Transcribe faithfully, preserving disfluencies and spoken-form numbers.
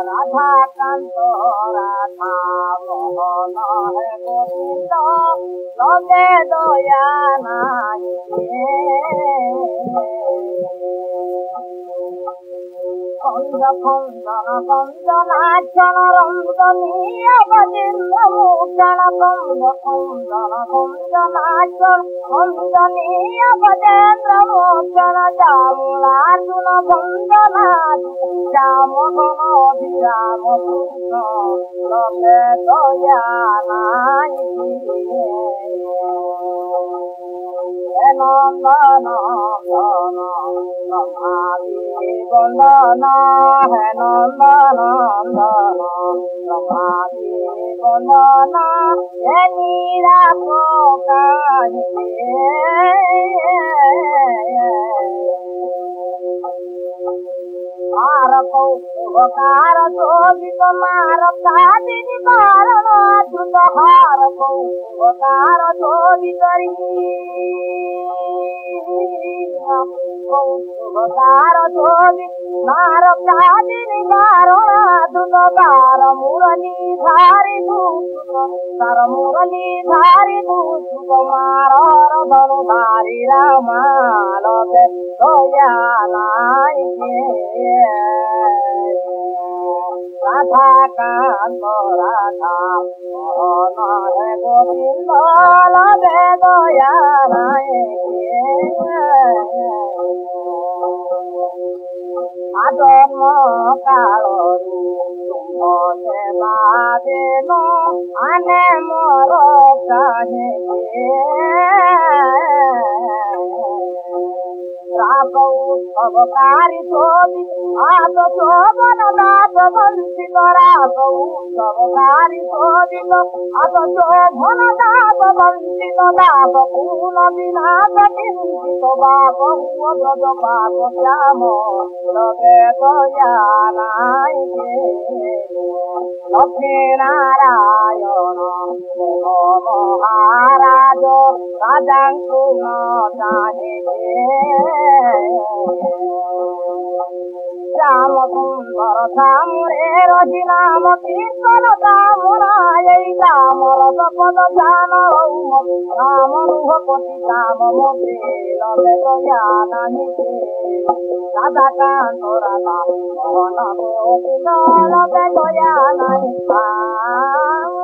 রাধা কান্ত রাধা মোহন হে গোবিন্দ লবে দয়া নাই কঞ্জ খঞ্জন কঞ্জনাচন রঞ্জনীয় গজেন্দ্র মুচন কঞ্জ খঞ্জন কঞ্জনাচন রঞ্জনীয় গজেন্দ্র মুচন শ্যামলার্জুন ভঞ্জনাথ শ্যাম ঘন অভিরাম কৃষ্ণ লবে দয়া নাই নন্দন ব্রহ্মাদি বন্দন হে নন্দন নন্দন ব্রহ্মাদি বন্দন হে নিরাপকারী মার কৌতুকার শোভিত মার কাদিনী কারণ অদ্ভুত হার কৌতুকার শোভিত কৌতুকার শোভি মার কাদিনী কারণ অদ্ভুত তার মুরলী ধারি দুঃখ তার মুরলী ধারি দুঃখ মার ধনু ধারি রামালবে দয়া নাই রাধা কান্ত রাধা মোহন হে গোবিন্দ লবে দয়া নাই আজন্ম কালরু তুম্ভ সেবা দেন আনে মর চাহে উৎসবকারী ছবি আত শোভন দাস বঞ্চিত রাস উৎসবকারী ছবি আত শোভন দাস বঞ্চিত দাস কুল বিনাশ কিঞ্চিত বাপ ব্রজ পাপ শ্যাম লবে দয়া নাই লক্ষ্মী নারায়ণ মহারাজ রাজাঙ্কু ন চাহে শ্যাম সুন্দর শ্যামরে রজি নাম কীর্তন শ্যামরায় শ্যামর পদ ধ্যান রাম রূপতি শ্যাম মতে লবে দয়া নাহি রাধা কান্ত রাধা মোহন গোবিন্দ লবে দয়া নাহি